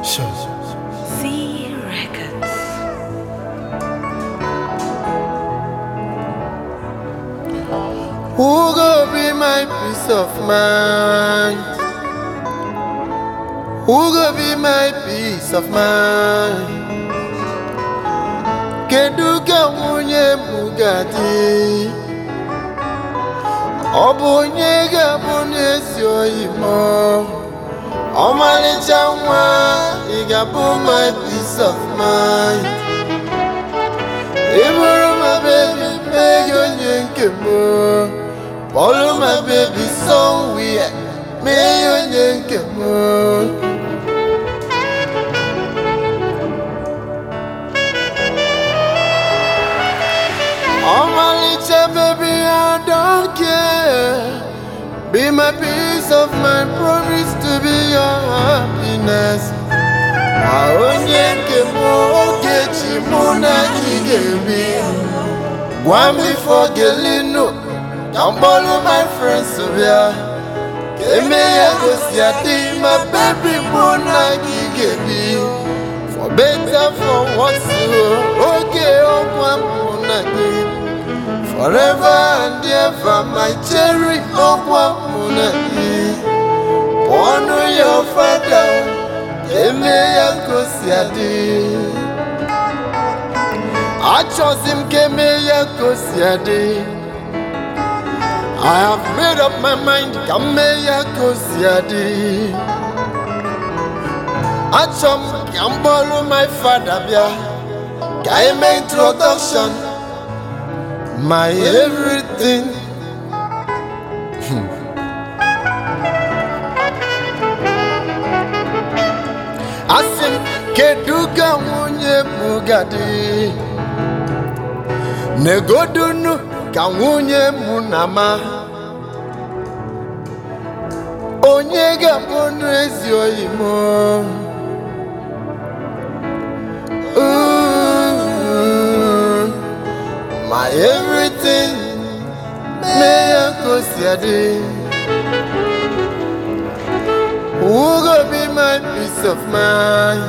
Sure. C Records. Who go be my peace of mind? Who go be my peace of mind? Keduka munye mugati Obunye gabunye sioimo Omali chamwa Igabu my peace of mind Iburu my baby Meg onyenkemo Follow my baby somewhere Me onyenkemo Oh my little baby, I don't care. Be my peace of mind, promise to be your happiness. Aonyenke mo kechi muna kigebi. Gwami for gelino, don't follow my friends so yeah. Keme ya gosiati, my baby muna kigebi. For better, for worse, okay, muna kigebi. Forever and ever, my cherry money. Honor your father, give me a kosiade. I chose him, give me a kosiade. I have made up my mind, give me a kosiade. I chose him, follow my father, give me introduction. My everything. Asim keduka munye mugadi. Negodunu kamunye munama. Onyega munu ezioimo. My everything, may I go see. Who go be my peace of mind?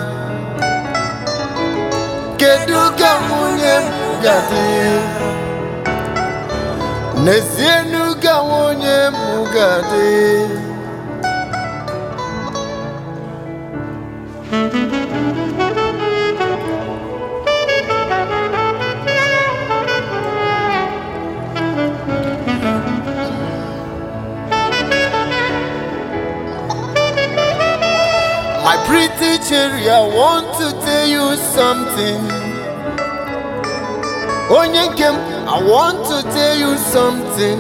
Keduka munye mugadi, Nesienuka munye mugadi. My pretty cherry, I want to tell you something. Onyenkem, I want to tell you something.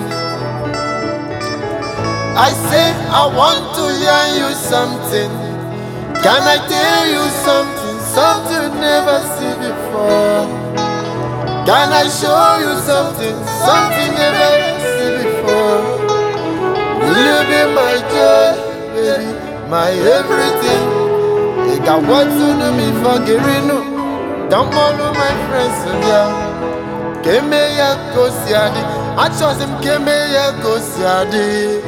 I say, I want to hear you something. Can I tell you something? Something you never see before. Can I show you something? Something you never see before. Will you be my joy, baby? My everything. You got what to do me for Gerino. Don't follow my friends so yeah. Keme ya kosiadi. I chose him keme ya kosiadi.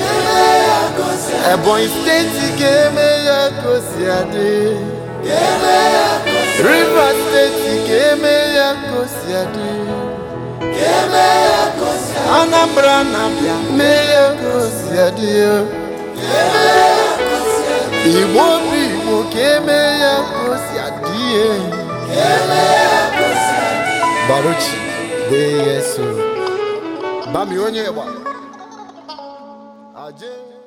A boy state keme ya kosiadi. River state keme ya kosiadi. Anambra nabia me ya kosiadi. Ibo keme ya kosiadi. Baruchi de Yesu. Bami onye wa. Aje.